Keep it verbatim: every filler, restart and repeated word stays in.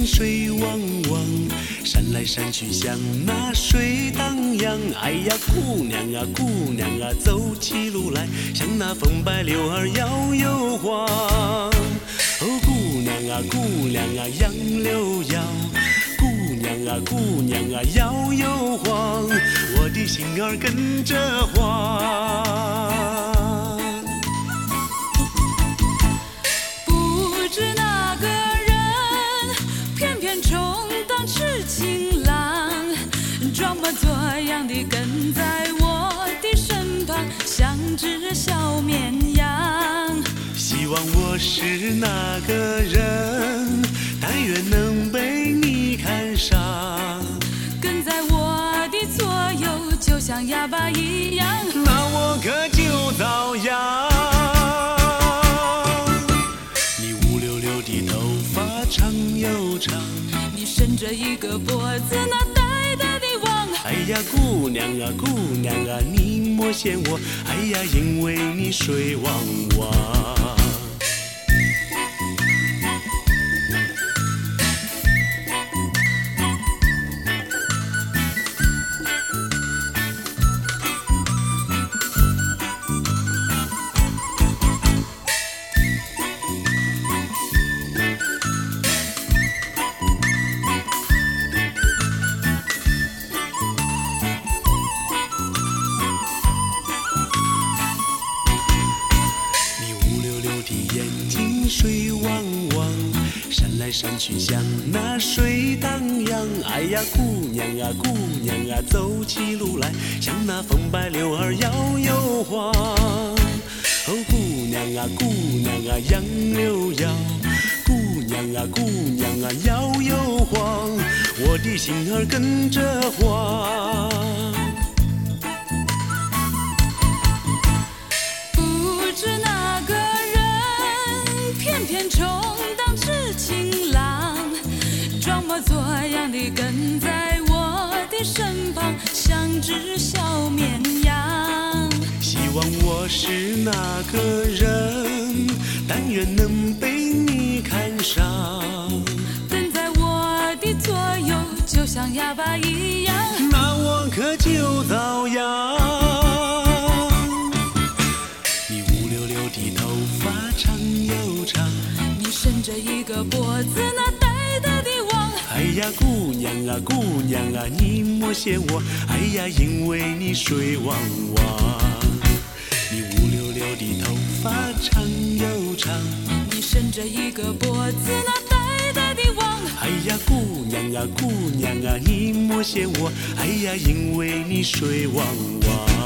水汪汪，山来山去像那水荡漾。哎呀，姑娘啊，姑娘啊，走起路来像那风摆柳儿摇又晃。哦，姑娘啊，姑娘啊，杨柳摇。姑娘啊，姑娘啊，摇又晃，我的心儿跟着晃。 不知哪个人偏偏充当痴情郎，装模作样地跟在我的身旁，像只小绵羊。 希望我是那个人，但愿能被你看上。 跟在我的左右，就像哑巴一样， 那我可就遭殃。你乌溜溜的头发长又长， 你伸着一个脖子，那呆呆地望。 哎呀，姑娘啊，姑娘啊，你莫嫌我，哎呀，因为你水汪汪。水汪汪，山来山去像那水荡漾。哎呀，姑娘啊，姑娘啊，走起路来像那风摆柳儿摇又晃。哦，姑娘啊，姑娘啊，杨柳摇。姑娘啊，姑娘啊，摇又晃，我的心儿跟着晃。 不知哪个偏偏充当痴情郎，装模作样地跟在我的身旁，像只小绵羊。 希望我是那个人，但愿能被你看上。 跟在我的左右，就像哑巴一样， 那我可就遭殃。你乌溜溜的头发长又长， 你伸着一个脖子，那呆呆地望。 哎呀，姑娘啊，姑娘啊，你莫嫌我，哎呀，因为你水汪汪。你乌溜溜的头发长又长， 你伸着一个脖子，那呆呆地望。 哎呀，姑娘啊，姑娘啊，你莫嫌我，哎呀，因为你水汪汪。